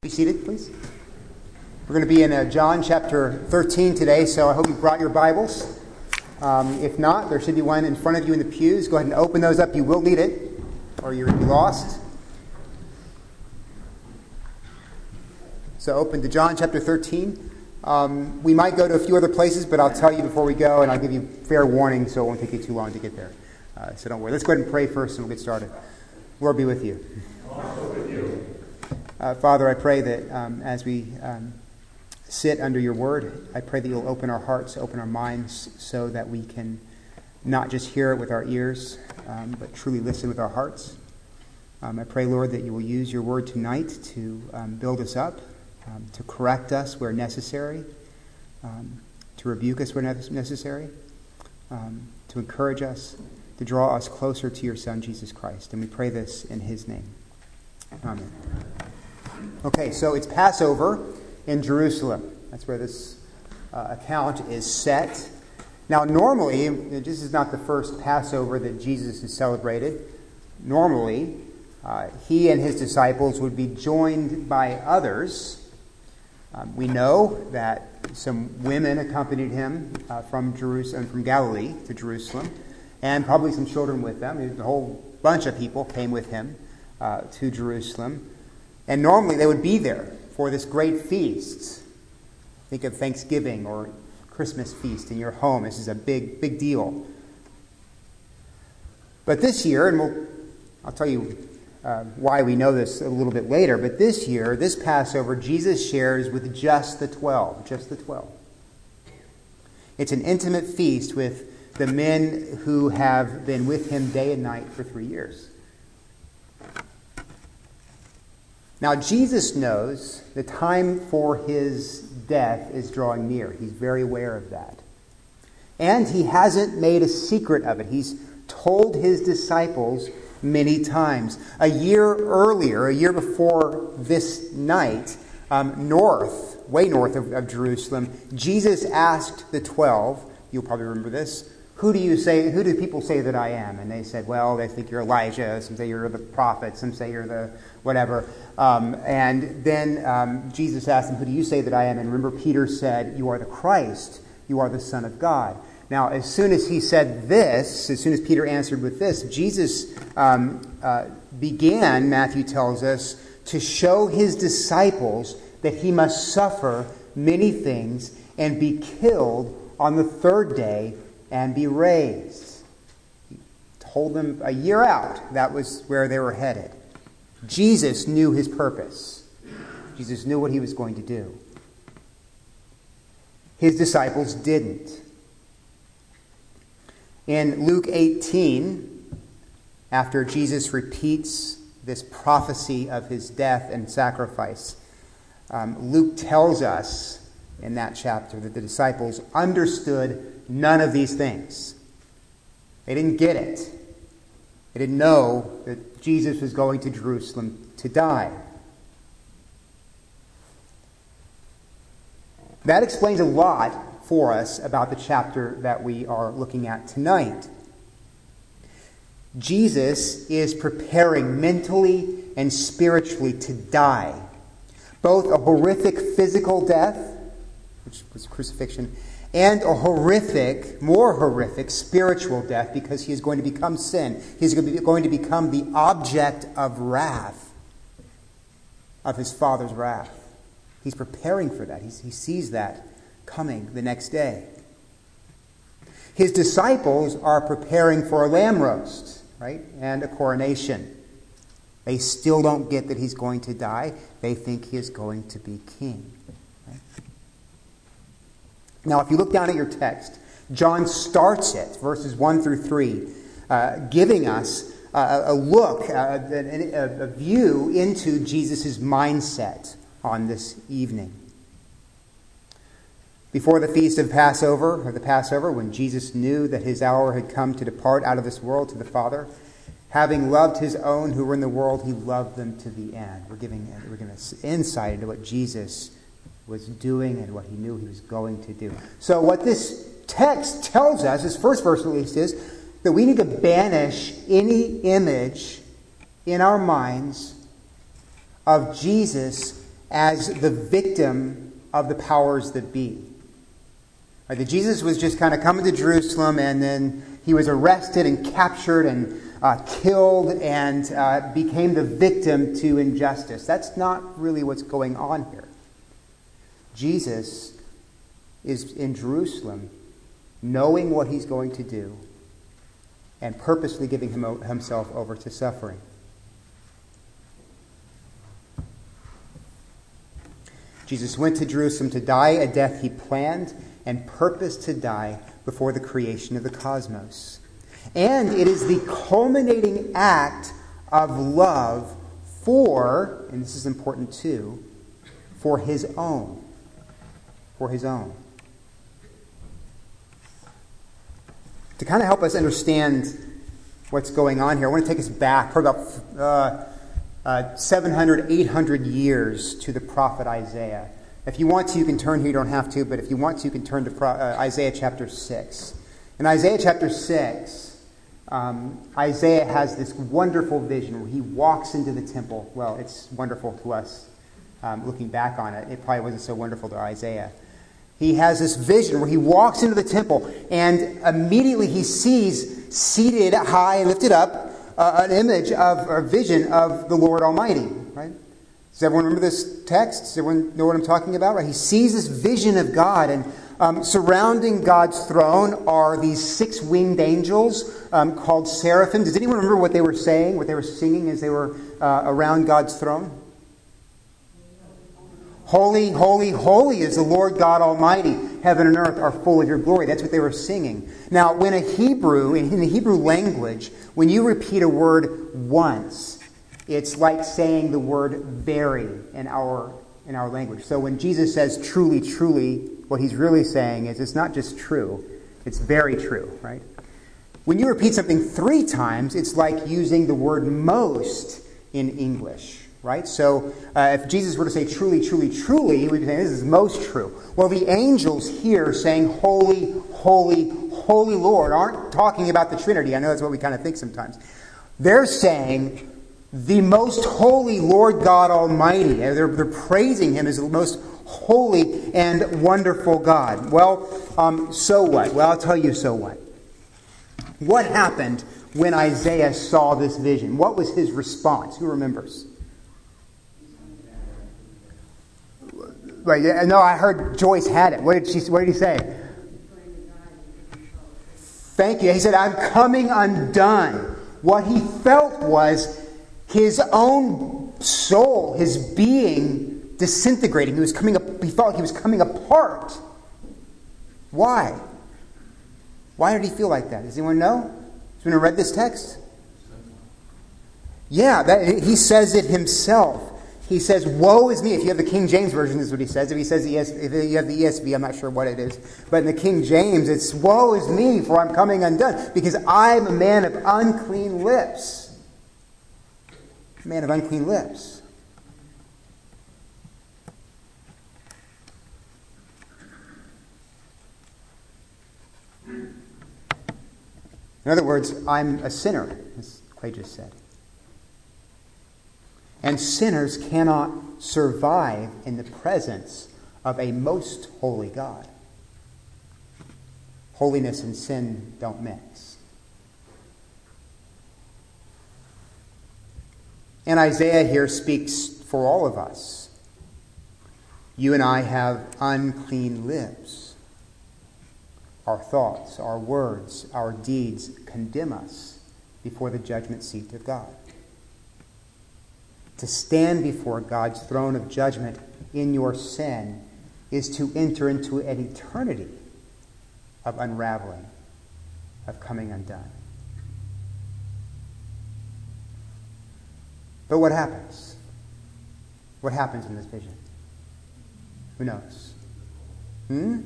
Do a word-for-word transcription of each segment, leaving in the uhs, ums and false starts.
Be seated, please. We're going to be in uh, John chapter thirteen today, so I hope you brought your Bibles. Um, if not, there should be one in front of you in the pews. Go ahead and open those up. You will need it, or you're going to be lost. So open to John chapter thirteen. Um, we might go to a few other places, but I'll tell you before we go, and I'll give you fair warning so it won't take you too long to get there. Uh, so don't worry. Let's go ahead and pray first, and we'll get started. Lord be with you. Also with you. Uh, Father, I pray that um, as we um, sit under your word, I pray that you'll open our hearts, open our minds, so that we can not just hear it with our ears, um, but truly listen with our hearts. Um, I pray, Lord, that you will use your word tonight to um, build us up, um, to correct us where necessary, um, to rebuke us where necessary, um, to encourage us, to draw us closer to your Son, Jesus Christ. And we pray this in his name. Amen. Okay, so it's Passover in Jerusalem. That's where this uh, account is set. Now, normally, this is not the first Passover that Jesus has celebrated. Normally, uh, he and his disciples would be joined by others. Um, we know that some women accompanied him uh, from Jerusalem, from Galilee to Jerusalem, and probably some children with them. A whole bunch of people came with him uh, to Jerusalem. And normally they would be there for this great feast. Think of Thanksgiving or Christmas feast in your home. This is a big, big deal. But this year, and we'll, I'll tell you uh, why we know this a little bit later, but this year, this Passover, Jesus shares with just the twelve, just the twelve. It's an intimate feast with the men who have been with him day and night for three years. Now, Jesus knows the time for his death is drawing near. He's very aware of that. And he hasn't made a secret of it. He's told his disciples many times. A year earlier, a year before this night, um, north, way north of, of Jerusalem, Jesus asked the twelve, you'll probably remember this, Who do you say? Who do people say that I am? And they said, well, they think you're Elijah. Some say you're the prophet. Some say you're the whatever. Um, and then um, Jesus asked them, who do you say that I am? And remember, Peter said, you are the Christ. You are the Son of God. Now, as soon as he said this, as soon as Peter answered with this, Jesus um, uh, began, Matthew tells us, to show his disciples that he must suffer many things and be killed on the third day and be raised. He told them a year out that was where they were headed. Jesus knew his purpose. Jesus knew what he was going to do. His disciples didn't. In Luke eighteen, after Jesus repeats this prophecy of his death and sacrifice, um, Luke tells us in that chapter that the disciples understood none of these things. They didn't get it. They didn't know that Jesus was going to Jerusalem to die. That explains a lot for us about the chapter that we are looking at tonight. Jesus is preparing mentally and spiritually to die. Both a horrific physical death, which was crucifixion, and a horrific, more horrific spiritual death, because he is going to become sin. He's going to become the object of wrath, of his Father's wrath. He's preparing for that. He's, he sees that coming the next day. His disciples are preparing for a lamb roast, right, and a coronation. They still don't get that he's going to die. They think he is going to be king. Right? Now, if you look down at your text, John starts it, verses one through three, uh, giving us uh, a look, uh, a, a view into Jesus' mindset on this evening. Before the feast of Passover, or the Passover, when Jesus knew that his hour had come to depart out of this world to the Father, having loved his own who were in the world, he loved them to the end. We're giving, we're giving us insight into what Jesus was doing and what he knew he was going to do. So what this text tells us, this first verse at least, is that we need to banish any image in our minds of Jesus as the victim of the powers that be. Right, that Jesus was just kind of coming to Jerusalem, and then he was arrested and captured and uh, killed and uh, became the victim to injustice. That's not really what's going on here. Jesus is in Jerusalem, knowing what he's going to do, and purposely giving him, himself over to suffering. Jesus went to Jerusalem to die a death he planned and purposed to die before the creation of the cosmos. And it is the culminating act of love for, and this is important too, for his own. For his own. To kind of help us understand what's going on here, I want to take us back for about uh, uh, seven hundred, eight hundred years to the prophet Isaiah. If you want to, you can turn here. You don't have to, but if you want to, you can turn to Pro- uh, Isaiah chapter six. In Isaiah chapter six, um, Isaiah has this wonderful vision where he walks into the temple. Well, it's wonderful to us um, looking back on it. It probably wasn't so wonderful to Isaiah. He has this vision where he walks into the temple, and immediately he sees seated high and lifted up uh, an image of, or vision of the Lord Almighty. Right? Does everyone remember this text? Does everyone know what I'm talking about? Right? He sees this vision of God, and um, surrounding God's throne are these six-winged angels um, called seraphim. Does anyone remember what they were saying, what they were singing as they were uh, around God's throne? Holy, holy, holy is the Lord God Almighty. Heaven and earth are full of your glory. That's what they were singing. Now, when a Hebrew, in the Hebrew language, when you repeat a word once, it's like saying the word very in our in our language. So when Jesus says truly, truly, what he's really saying is it's not just true, it's very true, right? When you repeat something three times, it's like using the word most in English. Right? So uh, if Jesus were to say truly, truly, truly, he would be saying this is most true. Well, the angels here saying holy, holy, holy Lord aren't talking about the Trinity. I know that's what we kind of think sometimes. They're saying the most holy Lord God Almighty. They're, they're praising him as the most holy and wonderful God. Well, um, so what? Well, I'll tell you so what. What happened when Isaiah saw this vision? What was his response? Who remembers? Right. No, I heard Joyce had it. What did she? What did he say? Thank you. He said, "I'm coming undone." What he felt was his own soul, his being, disintegrating. He was coming up. He felt he was coming apart. Why? Why did he feel like that? Does anyone know? Has anyone read this text? Yeah, that, he says it himself. He says, woe is me. If you have the King James Version, this is what he says. If he says the E S, if you have the E S V, I'm not sure what it is. But in the King James, it's, woe is me, for I'm coming undone, because I'm a man of unclean lips. A man of unclean lips. In other words, I'm a sinner, as Clay just said. And sinners cannot survive in the presence of a most holy God. Holiness and sin don't mix. And Isaiah here speaks for all of us. You and I have unclean lips. Our thoughts, our words, our deeds condemn us before the judgment seat of God. To stand before God's throne of judgment in your sin is to enter into an eternity of unraveling, of coming undone. But what happens? What happens in this vision? Who knows? Hmm?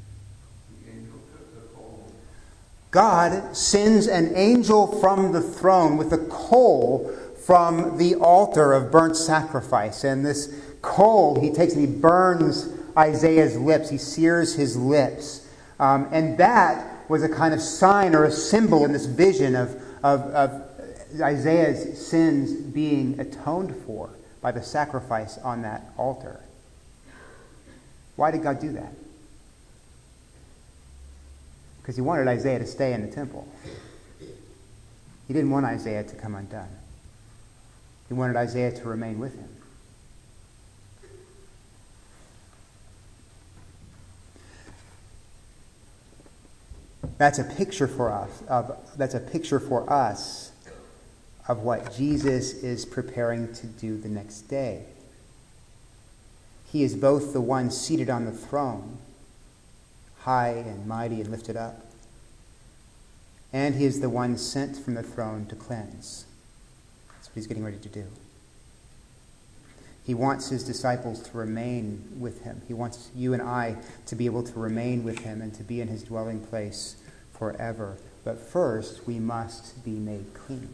God sends an angel from the throne with a coal from the altar of burnt sacrifice. And this coal, he takes and he burns Isaiah's lips. He sears his lips. Um, and that was a kind of sign or a symbol in this vision of, of, of Isaiah's sins being atoned for by the sacrifice on that altar. Why did God do that? Because he wanted Isaiah to stay in the temple. He didn't want Isaiah to come undone. He wanted Isaiah to remain with him. That's a picture for us of that's a picture for us of what Jesus is preparing to do the next day. He is both the one seated on the throne, high and mighty and lifted up, and he is the one sent from the throne to cleanse. That's what he's getting ready to do. He wants his disciples to remain with him. He wants you and I to be able to remain with him and to be in his dwelling place forever. But first, we must be made clean.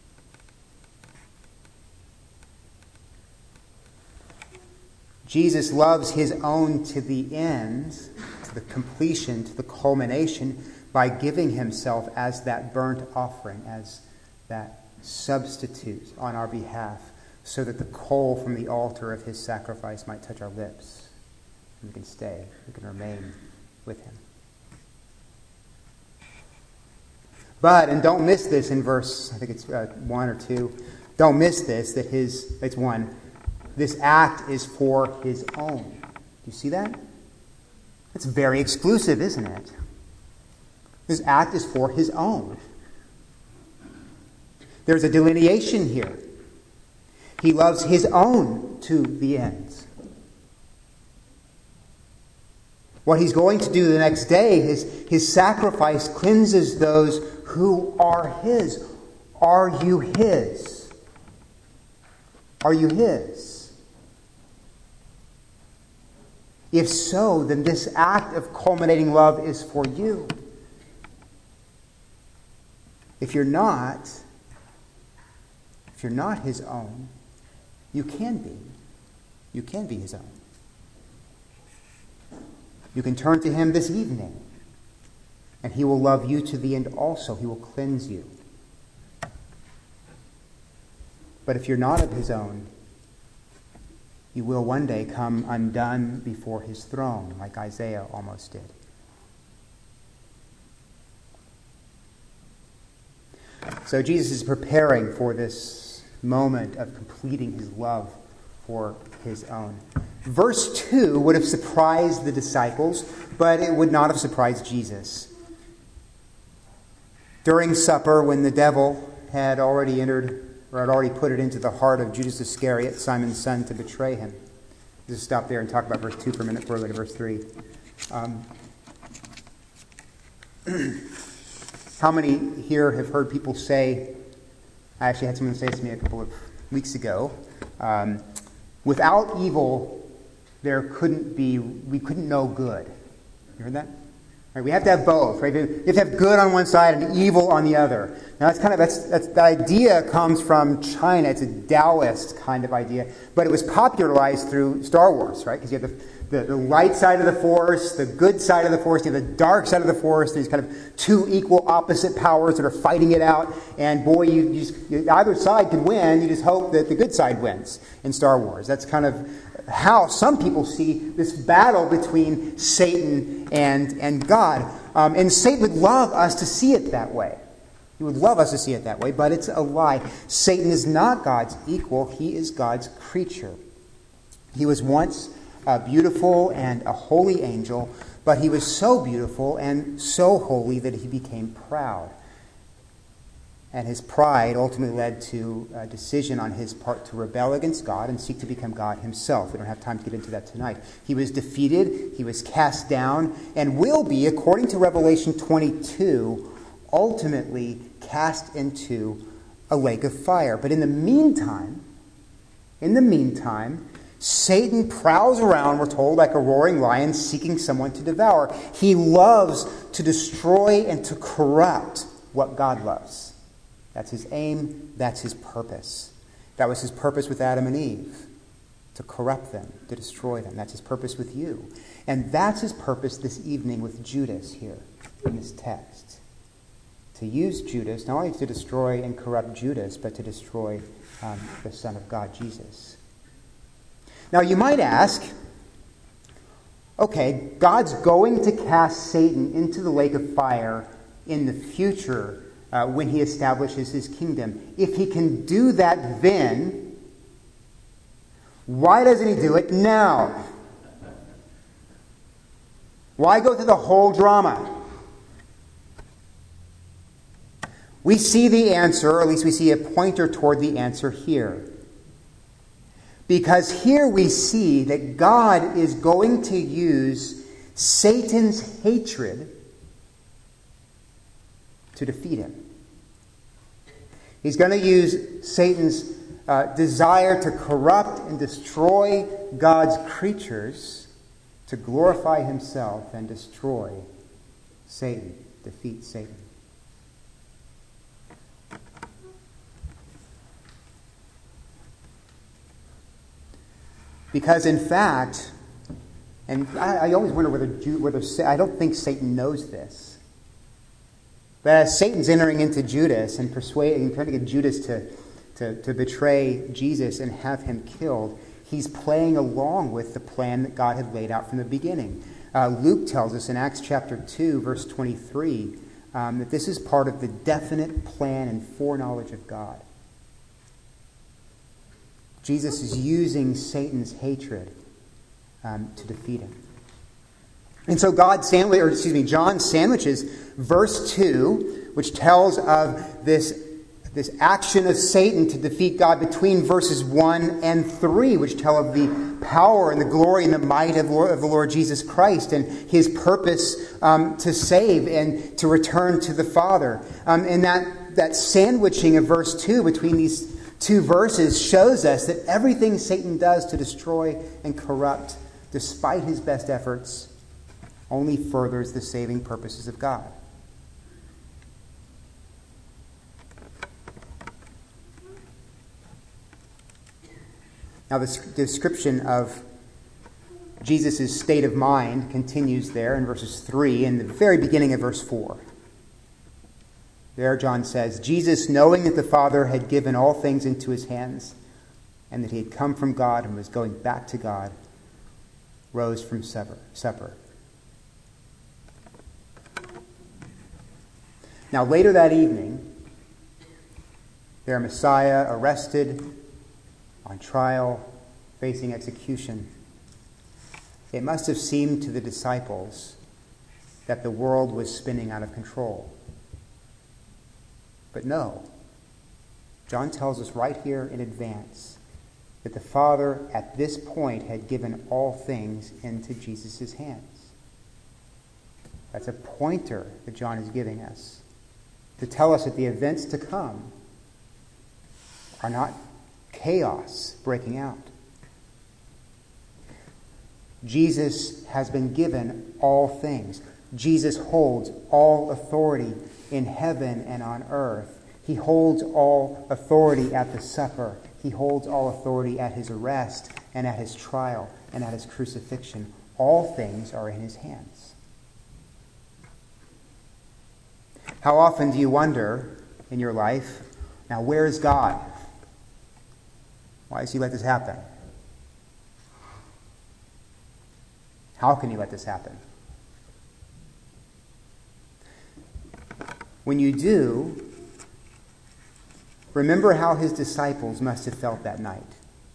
Jesus loves his own to the end, to the completion, to the culmination, by giving himself as that burnt offering, as that substitute on our behalf, so that the coal from the altar of his sacrifice might touch our lips. And we can stay, we can remain with him. But, and don't miss this in verse, I think it's uh, one or two, don't miss this, that his, it's one, this act is for his own. Do you see that? It's very exclusive, isn't it? This act is for his own. There's a delineation here. He loves his own to the end. What he's going to do the next day, his, his sacrifice cleanses those who are his. Are you his? Are you his? If so, then this act of culminating love is for you. If you're not, if you're not his own, you can be. You can be his own. You can turn to him this evening, and he will love you to the end also. He will cleanse you. But if you're not of his own, you will one day come undone before his throne, like Isaiah almost did. So Jesus is preparing for this moment of completing his love for his own. Verse two would have surprised the disciples, but it would not have surprised Jesus. During supper, when the devil had already entered, or had already put it into the heart of Judas Iscariot, Simon's son, to betray him. Just stop there and talk about verse two for a minute before we go to verse three. Um, how many here have heard people say, I actually had someone say this to me a couple of weeks ago, um, without evil, there couldn't be, we couldn't know good. You heard that? Right, we have to have both, right? You have to have good on one side and evil on the other. Now that's kind of that's that's the idea comes from China. It's a Taoist kind of idea, but it was popularized through Star Wars, right? Because you have the, the the light side of the Force, the good side of the Force, you have the dark side of the Force. These kind of two equal opposite powers that are fighting it out. And boy, you, you just you, either side can win. You just hope that the good side wins in Star Wars. That's kind of how some people see this battle between Satan and, and God. Um, and Satan would love us to see it that way. He would love us to see it that way, but it's a lie. Satan is not God's equal. He is God's creature. He was once a beautiful and a holy angel, but he was so beautiful and so holy that he became proud. And his pride ultimately led to a decision on his part to rebel against God and seek to become God himself. We don't have time to get into that tonight. He was defeated, he was cast down, and will be, according to Revelation twenty-two, ultimately cast into a lake of fire. But in the meantime, in the meantime, Satan prowls around, we're told, like a roaring lion seeking someone to devour. He loves to destroy and to corrupt what God loves. That's his aim. That's his purpose. That was his purpose with Adam and Eve, to corrupt them, to destroy them. That's his purpose with you. And that's his purpose this evening with Judas here in this text. To use Judas, not only to destroy and corrupt Judas, but to destroy um, the Son of God, Jesus. Now you might ask, okay, God's going to cast Satan into the lake of fire in the future uh, when he establishes his kingdom. If he can do that then, why doesn't he do it now? Why go through the whole drama? We see the answer, or at least we see a pointer toward the answer here. Because here we see that God is going to use Satan's hatred to defeat him. He's going to use Satan's uh, desire to corrupt and destroy God's creatures to glorify himself and destroy Satan, defeat Satan. Because in fact, and I, I always wonder whether, whether I don't think Satan knows this, but as Satan's entering into Judas and persuading, trying to get Judas to, to, to betray Jesus and have him killed, he's playing along with the plan that God had laid out from the beginning. Uh, Luke tells us in Acts chapter two, verse twenty-three, um, that this is part of the definite plan and foreknowledge of God. Jesus is using Satan's hatred um, to defeat him. And so God sandwich, or excuse me, John sandwiches verse two, which tells of this, this action of Satan to defeat God, between verses one and three, which tell of the power and the glory and the might of, Lord, of the Lord Jesus Christ and his purpose um, to save and to return to the Father. Um, and that, that sandwiching of verse two between these two verses shows us that everything Satan does to destroy and corrupt, despite his best efforts, only furthers the saving purposes of God. Now, the description of Jesus' state of mind continues there in verses three and the very beginning of verse four. There, John says, Jesus, knowing that the Father had given all things into his hands, and that he had come from God and was going back to God, rose from supper. Now, later that evening, their Messiah, arrested, on trial, facing execution, it must have seemed to the disciples that the world was spinning out of control. But no, John tells us right here in advance that the Father at this point had given all things into Jesus' hands. That's a pointer that John is giving us to tell us that the events to come are not chaos breaking out. Jesus has been given all things. Jesus holds all authority in heaven and on earth. He holds all authority at the supper. He holds all authority at his arrest and at his trial and at his crucifixion. All things are in his hands. How often do you wonder in your life, now where is God? Why does he let this happen? How can he let this happen? When you do, remember how his disciples must have felt that night.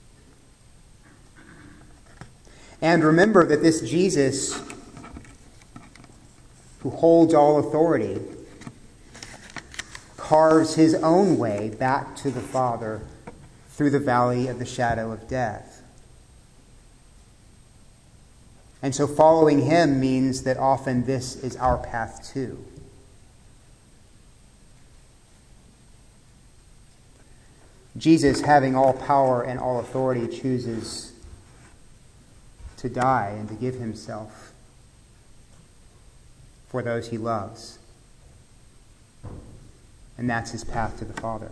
And remember that this Jesus, who holds all authority, carves his own way back to the Father through the valley of the shadow of death. And so following him means that often this is our path too. Jesus, having all power and all authority, chooses to die and to give himself for those he loves. And that's his path to the Father.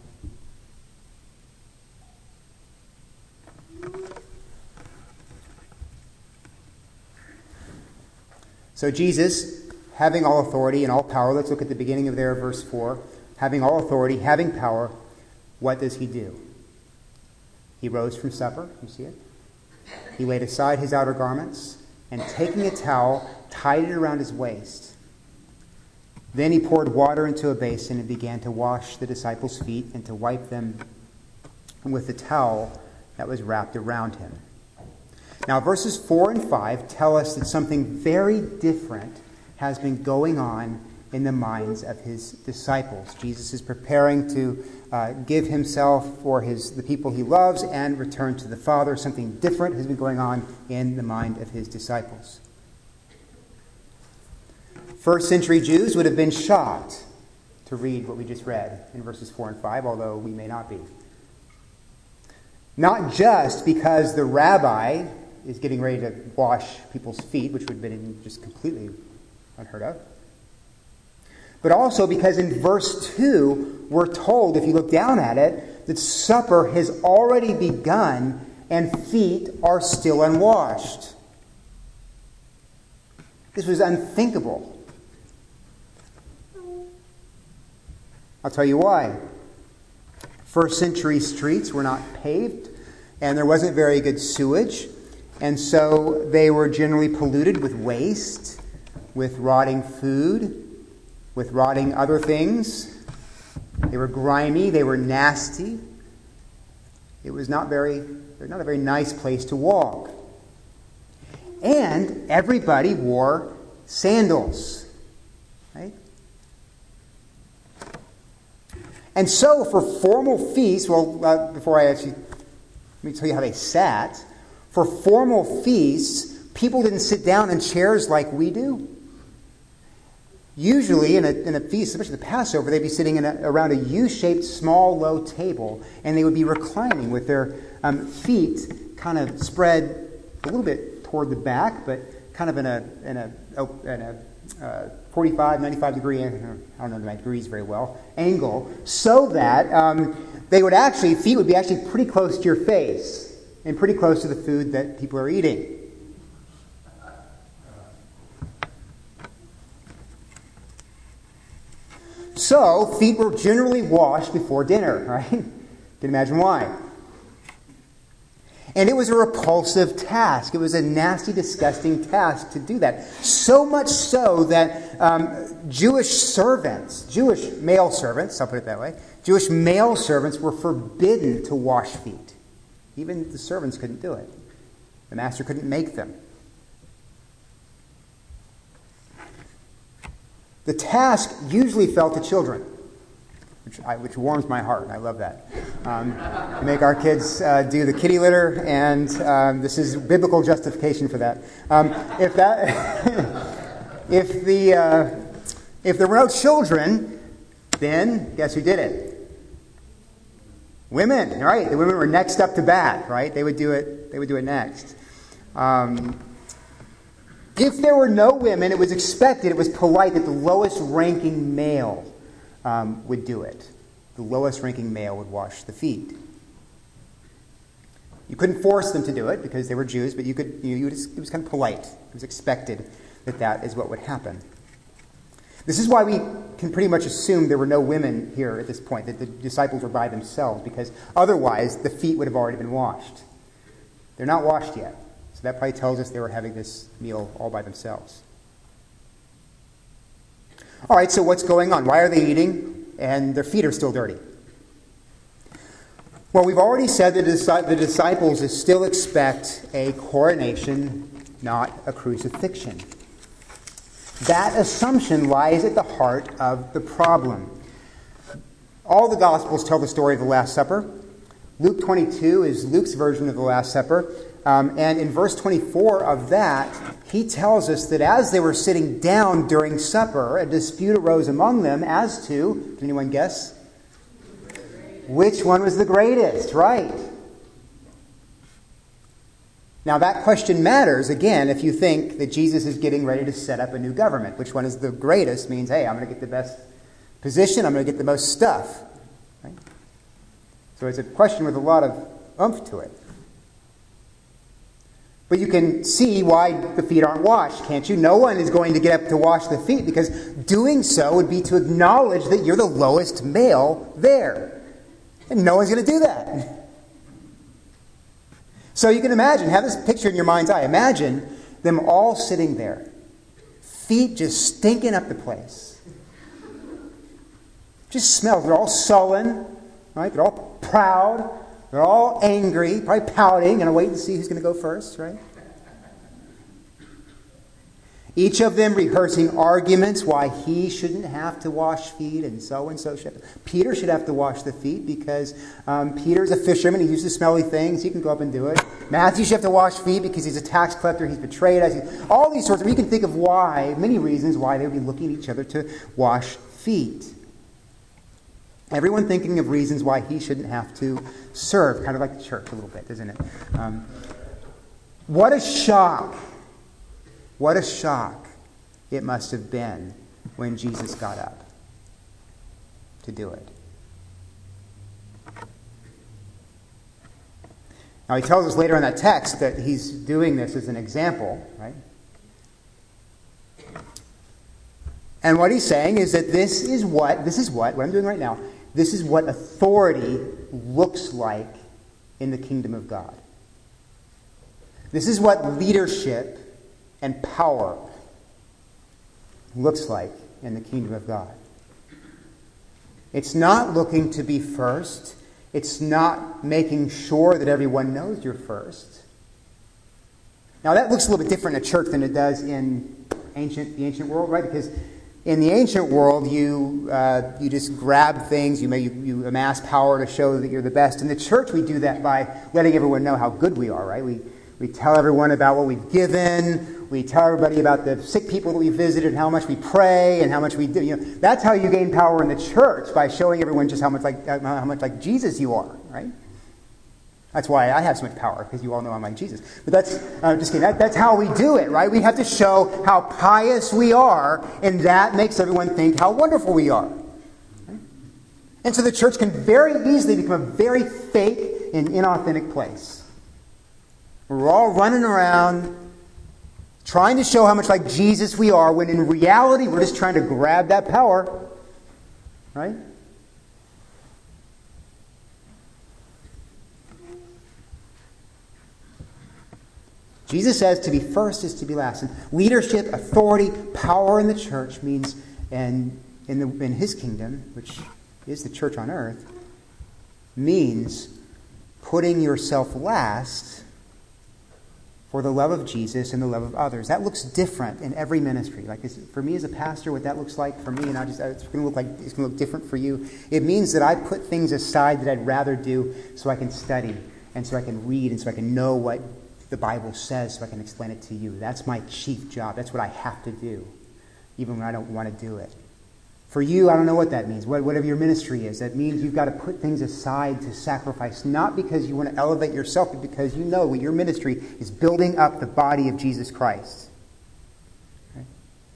So Jesus, having all authority and all power, let's look at the beginning of there, verse four. Having all authority, having power, what does he do? He rose from supper. You see it? he laid aside his outer garments, and taking a towel, tied it around his waist. Then he poured water into a basin and began to wash the disciples' feet and to wipe them with the towel that was wrapped around him. Now, verses four and five tell us that something very different has been going on in the minds of his disciples. Jesus is preparing to uh, give himself for his the people he loves and return to the Father. Something different has been going on in the mind of his disciples. First century Jews would have been shocked to read what we just read in verses four and five, although we may not be. Not just because the rabbi is getting ready to wash people's feet, which would have been just completely unheard of, but also because in verse two, we're told, if you look down at it, that supper has already begun and feet are still unwashed. This was unthinkable. I'll tell you why. First century streets were not paved, and there wasn't very good sewage, and so they were generally polluted with waste, with rotting food, with rotting other things. They were grimy, they were nasty. It was not very, not a very nice place to walk. And everybody wore sandals, right? And so for formal feasts, well, uh, before I actually, let me tell you how they sat. For formal feasts, people didn't sit down in chairs like we do. Usually in a, in a feast, especially the Passover, they'd be sitting in a, around a U-shaped small low table, and they would be reclining with their um, feet kind of spread a little bit toward the back, but kind of in a, in a, in a uh, forty-five, ninety-five degree, I don't know my degrees very well, angle, so that um, they would actually, feet would be actually pretty close to your face and pretty close to the food that people are eating. So, feet were generally washed before dinner, right? Can imagine why. And it was a repulsive task. It was a nasty, disgusting task to do that. So much so that um, Jewish servants, Jewish male servants, I'll put it that way, Jewish male servants were forbidden to wash feet. Even the servants couldn't do it. The master couldn't make them. The task usually fell to children, which, I, which warms my heart. I love that. Um, we make our kids uh, do the kitty litter, and um, this is biblical justification for that. Um, if that, if the, uh, if there were no children, then guess who did it? Women, right? The women were next up to bat, right? They would do it. They would do it next. Um, If there were no women, it was expected, it was polite that the lowest ranking male um, would do it. The lowest ranking male would wash the feet. You couldn't force them to do it because they were Jews, but you could. You, you just, it was kind of polite. It was expected that that is what would happen. This is why we can pretty much assume there were no women here at this point, that the disciples were by themselves, because otherwise the feet would have already been washed. They're not washed yet. So that probably tells us they were having this meal all by themselves. All right, so what's going on? Why are they eating and their feet are still dirty? Well, we've already said that the disciples still expect a coronation, not a crucifixion. That assumption lies at the heart of the problem. All the Gospels tell the story of the Last Supper. Luke twenty-two is Luke's version of the Last Supper. Um, and in verse twenty-four of that, he tells us that as they were sitting down during supper, a dispute arose among them as to, can anyone guess? Which one was the greatest, right? Now that question matters, again, if you think that Jesus is getting ready to set up a new government. Which one is the greatest means, hey, I'm going to get the best position, I'm going to get the most stuff. Right? So it's a question with a lot of oomph to it. But you can see why the feet aren't washed, can't you? No one is going to get up to wash the feet because doing so would be to acknowledge that you're the lowest male there. And no one's going to do that. So you can imagine, have this picture in your mind's eye. Imagine them all sitting there, feet just stinking up the place. Just smells. They're all sullen, right? They're all proud. They're all angry, probably pouting, and waiting to see who's going to go first, right? Each of them rehearsing arguments why he shouldn't have to wash feet and so-and-so should. Peter should have to wash the feet because um, Peter's a fisherman. He uses smelly things. He can go up and do it. Matthew should have to wash feet because he's a tax collector. He's betrayed us. All these sorts of... We can think of why, many reasons why they would be looking at each other to wash feet. Everyone thinking of reasons why he shouldn't have to serve. Kind of like the church a little bit, isn't it? Um, what a shock. What a shock it must have been when Jesus got up to do it. Now he tells us later in that text that he's doing this as an example, right? And what he's saying is that this is what, this is what, what I'm doing right now, this is what authority looks like in the kingdom of God. This is what leadership and power looks like in the kingdom of God. It's not looking to be first. It's not making sure that everyone knows you're first. Now that looks a little bit different in a church than it does in ancient the ancient world, right? Because in the ancient world, you uh, you just grab things, you, may, you you amass power to show that you're the best. In the church, we do that by letting everyone know how good we are, right? We we tell everyone about what we've given. We tell everybody about the sick people that we visited and how much we pray and how much we do. You know, that's how you gain power in the church, by showing everyone just how much like how much like Jesus you are, right? That's why I have so much power, because you all know I'm like Jesus. But that's uh, just kidding. That, that's how we do it, right? We have to show how pious we are, and that makes everyone think how wonderful we are. Right? And so the church can very easily become a very fake and inauthentic place. We're all running around trying to show how much like Jesus we are, when in reality we're just trying to grab that power. Right? Jesus says to be first is to be last. And leadership, authority, power in the church means, and in, the, in his kingdom, which is the church on earth, means putting yourself last for the love of Jesus and the love of others. That looks different in every ministry. Like for me as a pastor, what that looks like for me, and I just it's going to look like it's going to look different for you. It means that I put things aside that I'd rather do so I can study and so I can read and so I can know what the Bible says so I can explain it to you. That's my chief job. That's what I have to do, even when I don't want to do it. For you, I don't know what that means. Whatever your ministry is, that means you've got to put things aside to sacrifice, not because you want to elevate yourself, but because you know your ministry is building up the body of Jesus Christ. Okay?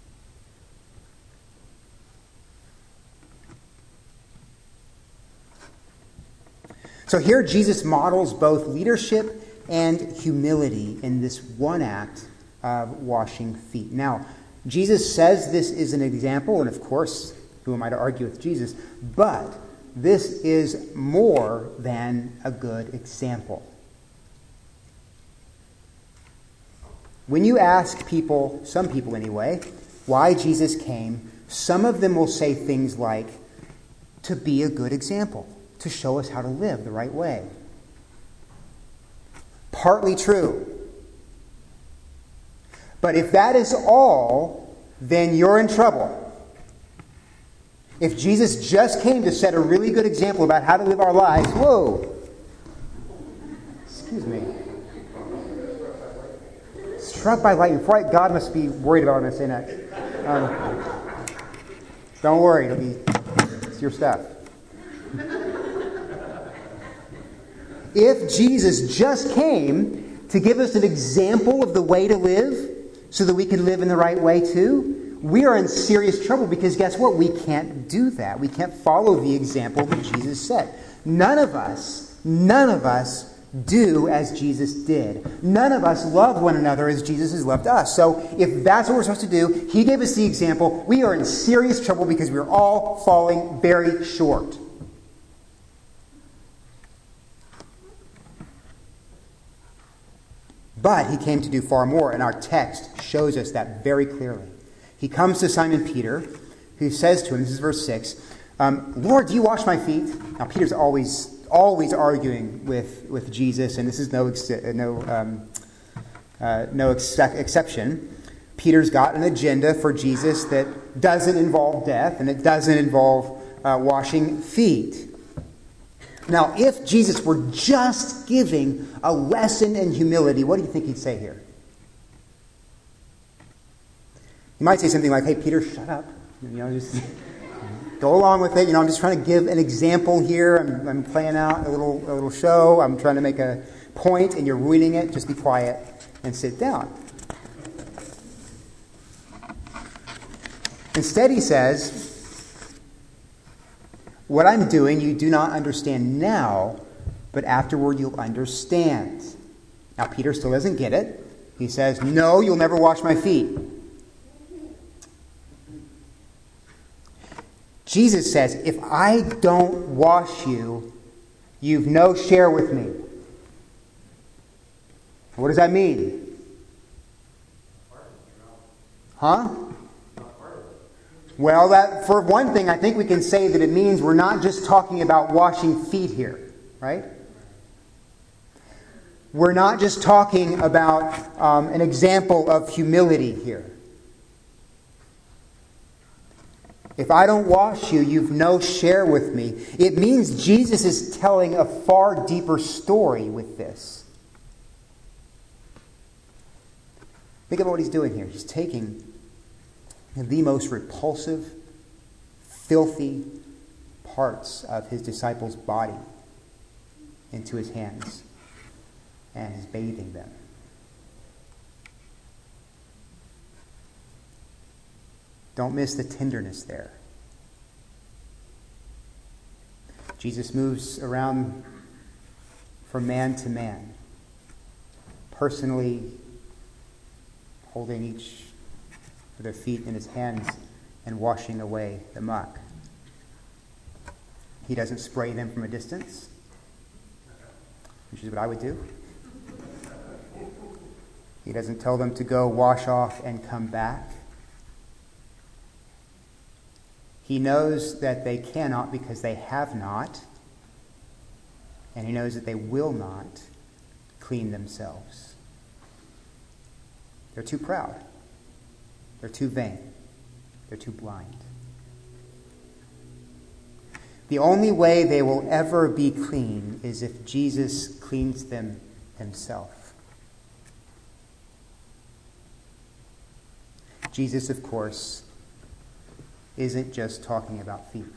So here Jesus models both leadership and humility in this one act of washing feet. Now, Jesus says this is an example, and of course, who am I to argue with Jesus? But this is more than a good example. When you ask people, some people anyway, why Jesus came, some of them will say things like, to be a good example, to show us how to live the right way. Partly true. But if that is all, then you're in trouble. If Jesus just came to set a really good example about how to live our lives, whoa, excuse me, struck by lightning. Before I, God must be worried about when I say that. Um, don't worry, it'll be, it's your stuff. If Jesus just came to give us an example of the way to live so that we can live in the right way too, we are in serious trouble, because guess what? We can't do that. We can't follow the example that Jesus set. None of us, none of us do as Jesus did. None of us love one another as Jesus has loved us. So if that's what we're supposed to do, he gave us the example. We are in serious trouble because we're all falling very short. But he came to do far more, and our text shows us that very clearly. He comes to Simon Peter, who says to him, this is verse six, um, Lord, do you wash my feet? Now, Peter's always always arguing with, with Jesus, and this is no ex- no um, uh, no ex- exception. Peter's got an agenda for Jesus that doesn't involve death, and it doesn't involve uh, washing feet. Now, if Jesus were just giving a lesson in humility, what do you think he'd say here? He might say something like, hey, Peter, shut up. You know, just go along with it. You know, I'm just trying to give an example here. I'm, I'm playing out a little, a little show. I'm trying to make a point, and you're ruining it. Just be quiet and sit down. Instead, he says, what I'm doing you do not understand now, but afterward you'll understand. Now, Peter still doesn't get it. He says, no, you'll never wash my feet. Jesus says, if I don't wash you, you've no share with me. What does that mean? Huh? Well, that for one thing, I think we can say that it means we're not just talking about washing feet here, right? We're not just talking about um, an example of humility here. If I don't wash you, you've no share with me. It means Jesus is telling a far deeper story with this. Think about what he's doing here. He's taking the most repulsive, filthy parts of his disciples' body into his hands and is bathing them. Don't miss the tenderness there. Jesus moves around from man to man, personally holding each of their feet in his hands and washing away the muck. He doesn't spray them from a distance, which is what I would do. He doesn't tell them to go wash off and come back. He knows that they cannot because they have not, and he knows that they will not clean themselves. They're too proud. They're too vain. They're too blind. The only way they will ever be clean is if Jesus cleans them himself. Jesus, of course, isn't just talking about feet.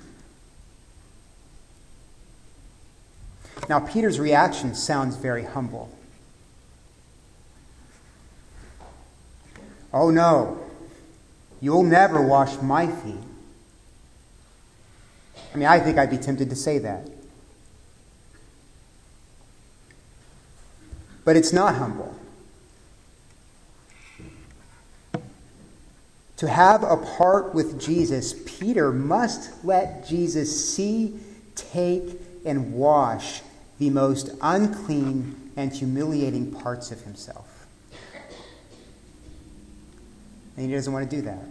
Now, Peter's reaction sounds very humble. Oh no, you'll never wash my feet. I mean, I think I'd be tempted to say that. But it's not humble. To have a part with Jesus, Peter must let Jesus see, take, and wash the most unclean and humiliating parts of himself. And he doesn't want to do that.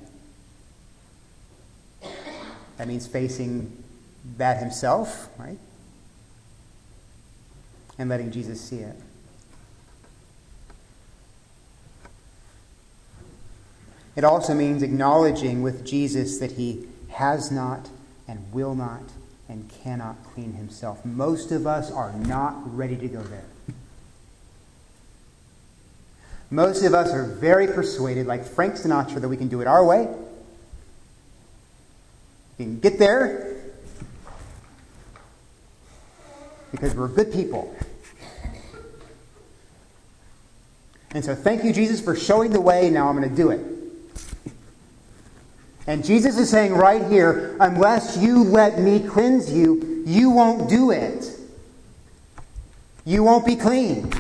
That means facing that himself, right? And letting Jesus see it. It also means acknowledging with Jesus that he has not and will not and cannot clean himself. Most of us are not ready to go there. Most of us are very persuaded, like Frank Sinatra, that we can do it our way. We can get there because we're good people. And so thank you, Jesus, for showing the way. Now I'm going to do it. And Jesus is saying right here, unless you let me cleanse you, you won't do it. You won't be clean.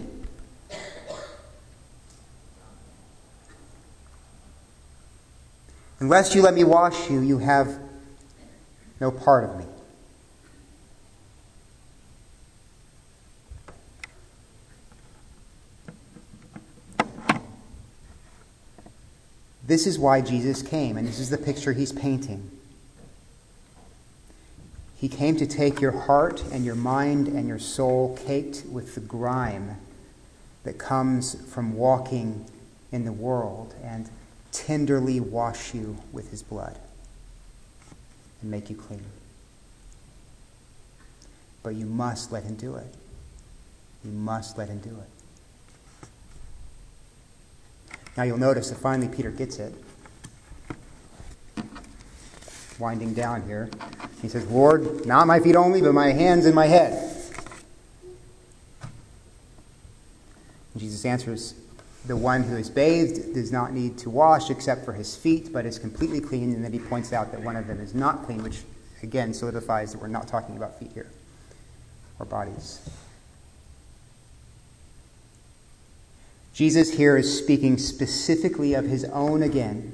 Unless you let me wash you, you have no part of me. This is why Jesus came, and this is the picture he's painting. He came to take your heart and your mind and your soul caked with the grime that comes from walking in the world and tenderly wash you with his blood and make you clean. But you must let him do it. You must let him do it. Now you'll notice that finally Peter gets it. Winding down here. He says, Lord, not my feet only, but my hands and my head. And Jesus answers, the one who is bathed does not need to wash except for his feet, but is completely clean. And then he points out that one of them is not clean, which again solidifies that we're not talking about feet here, or bodies. Jesus here is speaking specifically of his own again.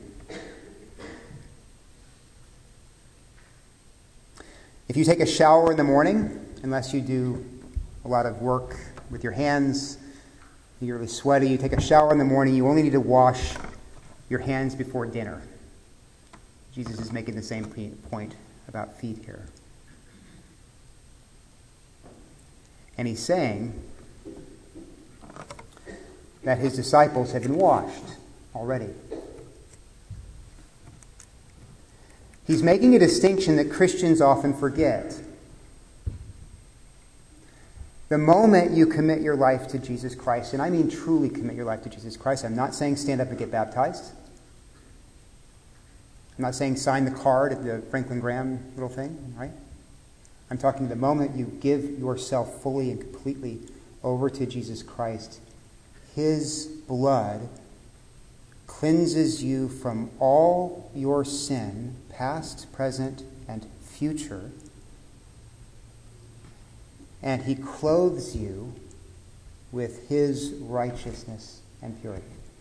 If you take a shower in the morning, unless you do a lot of work with your hands, you're really sweaty, you take a shower in the morning, you only need to wash your hands before dinner. Jesus is making the same point about feet here. And he's saying that his disciples have been washed already. He's making a distinction that Christians often forget. The moment you commit your life to Jesus Christ, and I mean truly commit your life to Jesus Christ, I'm not saying stand up and get baptized. I'm not saying sign the card at the Franklin Graham little thing, right? I'm talking the moment you give yourself fully and completely over to Jesus Christ, his blood cleanses you from all your sin, past, present, and future. And he clothes you with his righteousness and purity.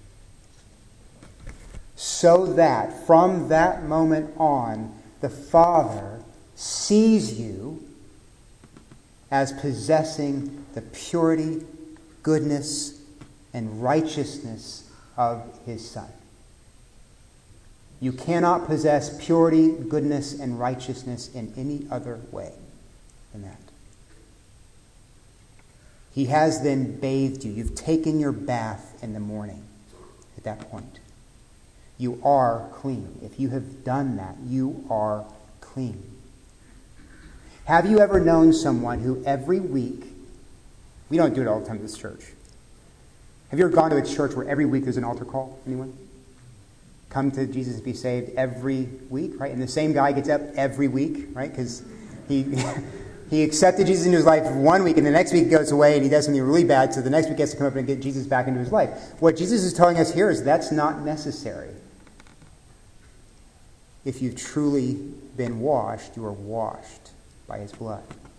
So that from that moment on, the Father sees you as possessing the purity, goodness, and righteousness of his Son. You cannot possess purity, goodness, and righteousness in any other way than that. He has then bathed you. You've taken your bath in the morning at that point. You are clean. If you have done that, you are clean. Have you ever known someone who every week, we don't do it all the time at this church. Have you ever gone to a church where every week there's an altar call? Anyone? Come to Jesus and be saved every week, right? And the same guy gets up every week, right? Because he he accepted Jesus into his life one week, and the next week goes away and he does something really bad, so the next week he has to come up and get Jesus back into his life. What Jesus is telling us here is that's not necessary. If you've truly been washed, you are washed by his blood.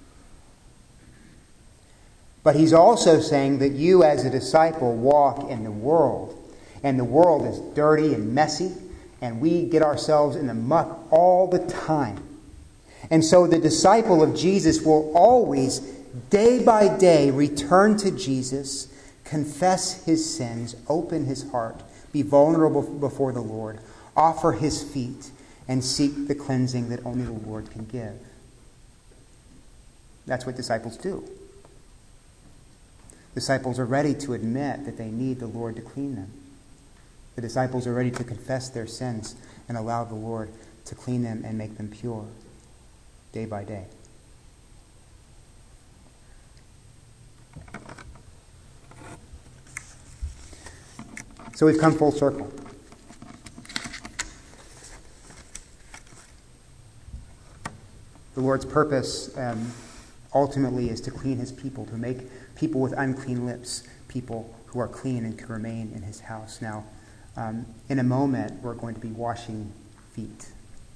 But he's also saying that you as a disciple walk in the world. And the world is dirty and messy. And we get ourselves in the muck all the time. And so the disciple of Jesus will always, day by day, return to Jesus, confess his sins, open his heart, be vulnerable before the Lord, offer his feet, and seek the cleansing that only the Lord can give. That's what disciples do. Disciples are ready to admit that they need the Lord to clean them. The disciples are ready to confess their sins and allow the Lord to clean them and make them pure day by day. So we've come full circle. The Lord's purpose um, ultimately is to clean his people, to make people with unclean lips people who are clean and can remain in his house. Now, um, in a moment, we're going to be washing feet.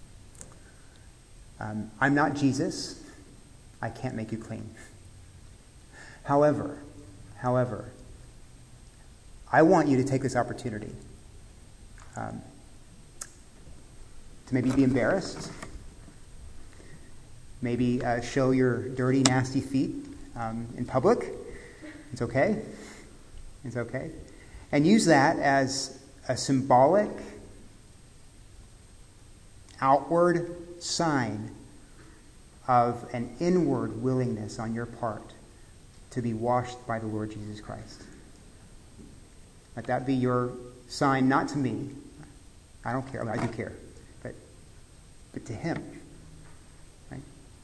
Um, I'm not Jesus. I can't make you clean. However, however, I want you to take this opportunity um, to maybe be embarrassed, maybe uh, show your dirty, nasty feet um, in public. It's okay. It's okay. And use that as a symbolic outward sign of an inward willingness on your part to be washed by the Lord Jesus Christ. Let that be your sign, not to me. I don't care. I, mean, I do care. But, but to him. Right?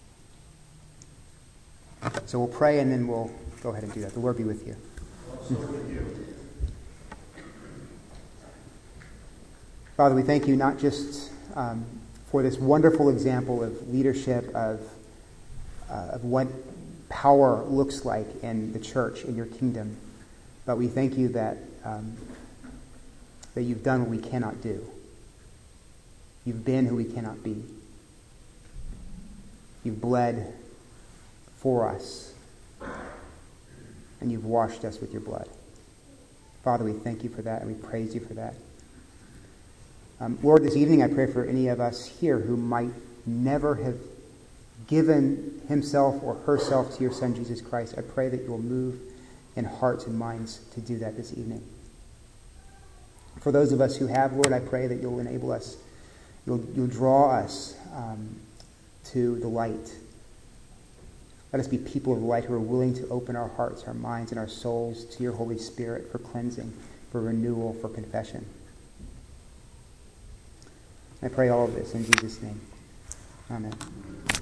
So we'll pray and then we'll go ahead and do that. The Lord be with you. Also with you. Father, we thank you not just um, for this wonderful example of leadership, of, uh, of what power looks like in the church, in your kingdom, but we thank you that um, that you've done what we cannot do. You've been who we cannot be. You've bled for us, and you've washed us with your blood. Father, we thank you for that, and we praise you for that. Um, Lord, this evening I pray for any of us here who might never have given himself or herself to your Son, Jesus Christ. I pray that you will move in hearts and minds to do that this evening. For those of us who have, Lord, I pray that you'll enable us, you'll, you'll draw us um, to the light. Let us be people of light who are willing to open our hearts, our minds, and our souls to your Holy Spirit for cleansing, for renewal, for confession. I pray all of this in Jesus' name. Amen.